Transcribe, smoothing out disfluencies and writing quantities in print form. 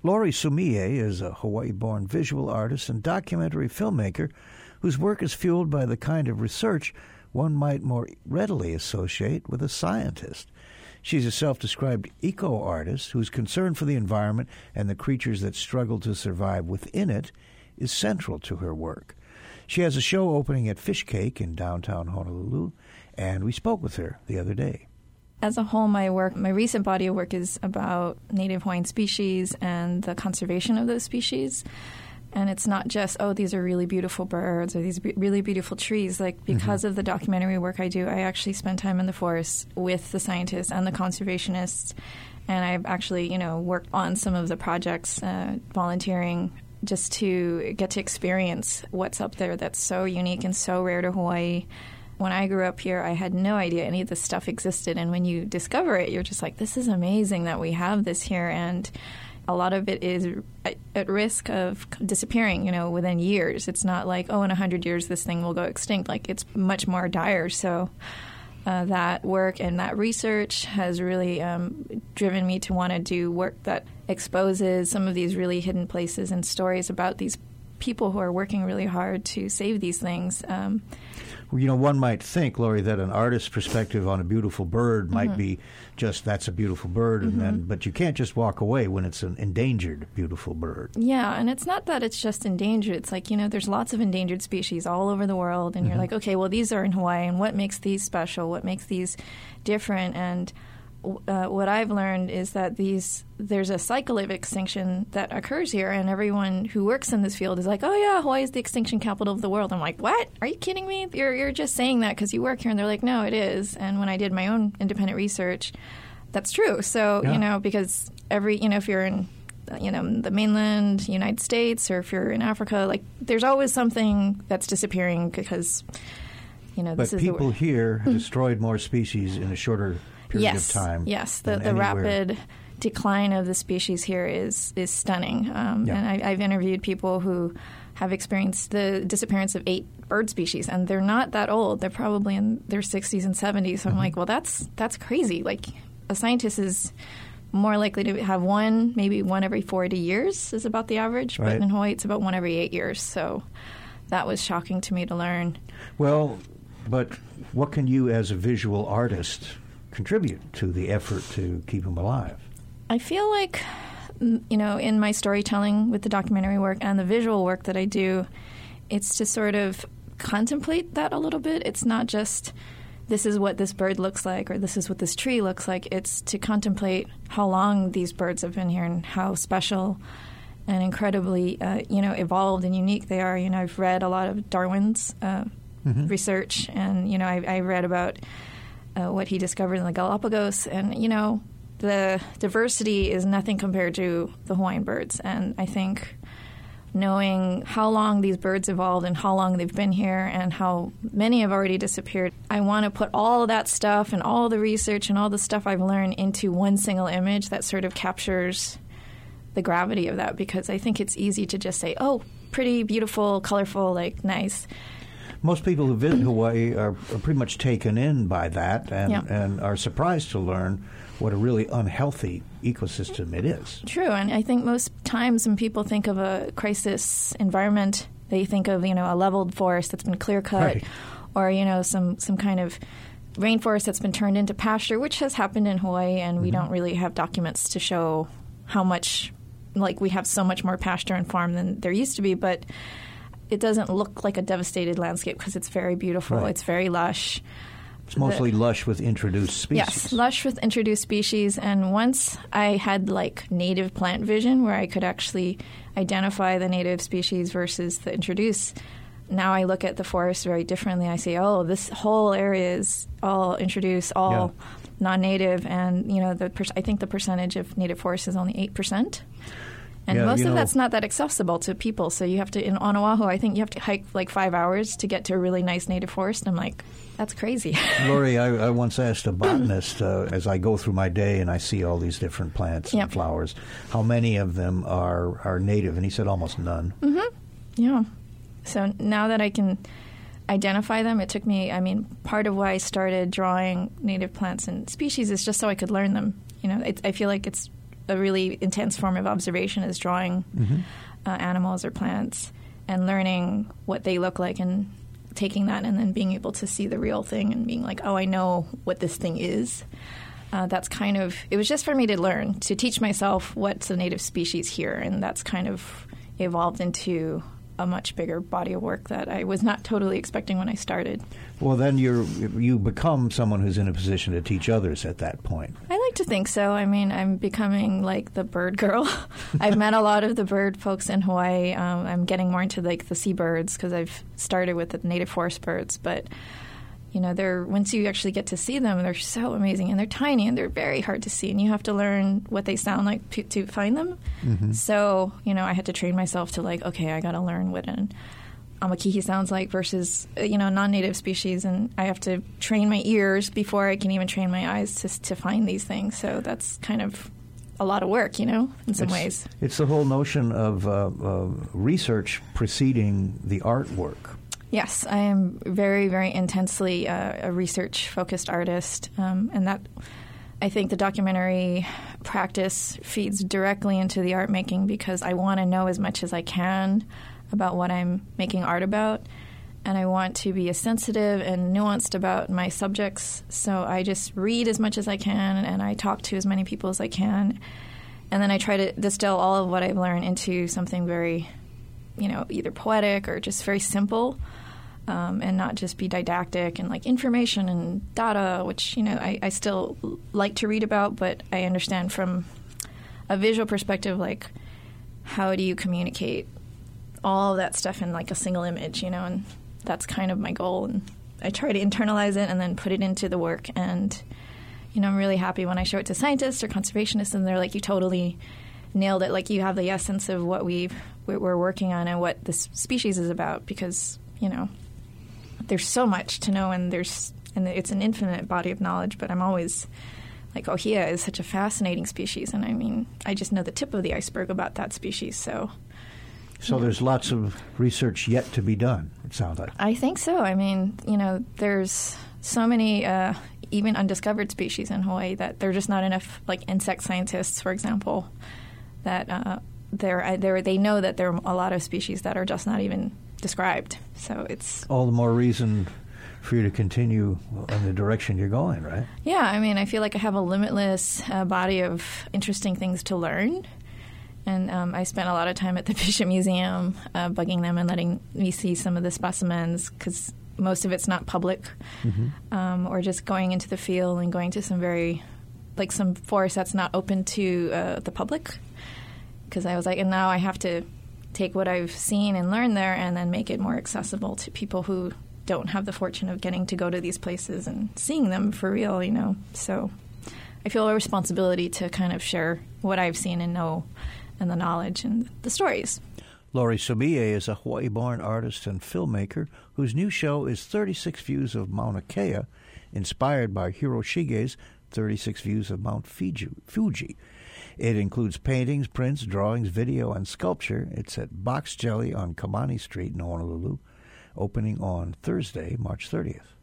Lori Sumie is a Hawaii-born visual artist and documentary filmmaker whose work is fueled by the kind of research one might more readily associate with a scientist. She's a self-described eco-artist whose concern for the environment and the creatures that struggle to survive within it is central to her work. She has a show opening at Fish Cake in downtown Honolulu, and we spoke with her the other day. As a whole, my recent body of work is about native Hawaiian species and the conservation of those species. And it's not just, these are really beautiful birds or these really beautiful trees. Like, because of the documentary work I do, I actually spend time in the forest with the scientists and the conservationists. And I've actually, worked on some of the projects, volunteering, just to get to experience what's up there that's so unique and so rare to Hawaii. When I grew up here, I had no idea any of this stuff existed. And when you discover it, you're just like, this is amazing that we have this here. And a lot of it is at risk of disappearing, within years. It's not like, in 100 years this thing will go extinct. Like, it's much more dire. So that work and that research has really driven me to want to do work that exposes some of these really hidden places and stories about these people who are working really hard to save these things. One might think, Lori, that an artist's perspective on a beautiful bird might be just, that's a beautiful bird, but you can't just walk away when it's an endangered beautiful bird. Yeah, and it's not that it's just endangered. It's like, there's lots of endangered species all over the world, and you're like, okay, well, these are in Hawaii, and what makes these special? What makes these different? And what I've learned is that there's a cycle of extinction that occurs here, and everyone who works in this field is like, oh yeah, Hawaii is the extinction capital of the world. I'm like, what? Are you kidding me? You're just saying that because you work here. And they're like, no, it is. And when I did my own independent research, that's true. So, because if you're in the mainland United States, or if you're in Africa, like, there's always something that's disappearing because, But people here destroyed more species in a shorter period of time. Yes, the rapid decline of the species here is stunning. And I've interviewed people who have experienced the disappearance of 8 bird species, and they're not that old. They're probably in their 60s and 70s. So I'm like, well, that's crazy. Like, a scientist is more likely to have maybe one every 40 years is about the average. Right. But in Hawaii, it's about one every 8 years. So that was shocking to me to learn. Well, but what can you as a visual artist contribute to the effort to keep them alive? I feel like, in my storytelling with the documentary work and the visual work that I do, it's to sort of contemplate that a little bit. It's not just, this is what this bird looks like, or this is what this tree looks like. It's to contemplate how long these birds have been here and how special and incredibly, evolved and unique they are. I've read a lot of Darwin's research, and, I read about what he discovered in the Galapagos. And, the diversity is nothing compared to the Hawaiian birds. And I think knowing how long these birds evolved and how long they've been here and how many have already disappeared, I want to put all of that stuff and all the research and all the stuff I've learned into one single image that sort of captures the gravity of that, because I think it's easy to just say, oh, pretty, beautiful, colorful, like, nice. Most people who visit Hawaii are pretty much taken in by that and are surprised to learn what a really unhealthy ecosystem it is. True, and I think most times when people think of a crisis environment, they think of, a leveled forest that's been clear-cut, or, some kind of rainforest that's been turned into pasture, which has happened in Hawaii, and we don't really have documents to show how much, like, we have so much more pasture and farm than there used to be, but it doesn't look like a devastated landscape because it's very beautiful. Right. It's very lush. It's mostly lush with introduced species. Yes, lush with introduced species. And once I had, like, native plant vision where I could actually identify the native species versus the introduced, now I look at the forest very differently. I say, oh, this whole area is all introduced, all non-native. And, I think the percentage of native forest is only 8%. And most of that's not that accessible to people. So you have to, on Oahu, I think you have to hike like 5 hours to get to a really nice native forest. And I'm like, that's crazy. Lori, I once asked a botanist, as I go through my day and I see all these different plants and flowers, how many of them are native? And he said almost none. Yeah. So now that I can identify them, it took me, part of why I started drawing native plants and species is just so I could learn them. I feel like it's a really intense form of observation is drawing animals or plants and learning what they look like and taking that and then being able to see the real thing and being like, oh, I know what this thing is. That's kind of, it was just for me to learn, to teach myself what's a native species here, and that's kind of evolved into a much bigger body of work that I was not totally expecting when I started. Well, then you become someone who's in a position to teach others at that point. I like to think so. I mean, I'm becoming like the bird girl. I've met a lot of the bird folks in Hawaii. I'm getting more into like the seabirds because I've started with the native forest birds, but you know, once you actually get to see them, they're so amazing, and they're tiny, and they're very hard to see, and you have to learn what they sound like to find them. So, you know, I had to train myself to like, okay, I got to learn what an amakihi sounds like versus, you know, non-native species, and I have to train my ears before I can even train my eyes to find these things. So that's kind of a lot of work, you know, in some ways. It's the whole notion of research preceding the artwork. Yes, I am very, very intensely a research-focused artist, and that I think the documentary practice feeds directly into the art making because I want to know as much as I can about what I'm making art about, and I want to be as sensitive and nuanced about my subjects, so I just read as much as I can, and I talk to as many people as I can, and then I try to distill all of what I've learned into something very, you know, either poetic or just very simple, and not just be didactic and like information and data, which, you know, I still like to read about, but I understand from a visual perspective, like, how do you communicate all of that stuff in like a single image, you know, and that's kind of my goal. And I try to internalize it and then put it into the work. And, you know, I'm really happy when I show it to scientists or conservationists and they're like, you totally nailed it. Like, you have the essence of what we're working on and what this species is about, because, you know, there's so much to know, and it's an infinite body of knowledge, but I'm always like, ohia is such a fascinating species, and I mean, I just know the tip of the iceberg about that species, so there's lots of research yet to be done, it sounds like. I think so. I mean, you know, there's so many even undiscovered species in Hawaii that there are just not enough, like insect scientists, for example, that they know that there are a lot of species that are just not even described. So it's all the more reason for you to continue in the direction you're going, right? Yeah, I mean, I feel like I have a limitless body of interesting things to learn. And I spent a lot of time at the Bishop Museum bugging them and letting me see some of the specimens because most of it's not public, or just going into the field and going to some some forest that's not open to the public. Because I was like, and now I have to take what I've seen and learned there and then make it more accessible to people who don't have the fortune of getting to go to these places and seeing them for real, you know. So I feel a responsibility to kind of share what I've seen and know and the knowledge and the stories. Laurie Somie is a Hawaii-born artist and filmmaker whose new show is 36 Views of Mauna Kea, inspired by Hiroshige's 36 Views of Mount Fuji. It includes paintings, prints, drawings, video, and sculpture. It's at Box Jelly on Kamani Street in Honolulu, opening on Thursday, March 30th.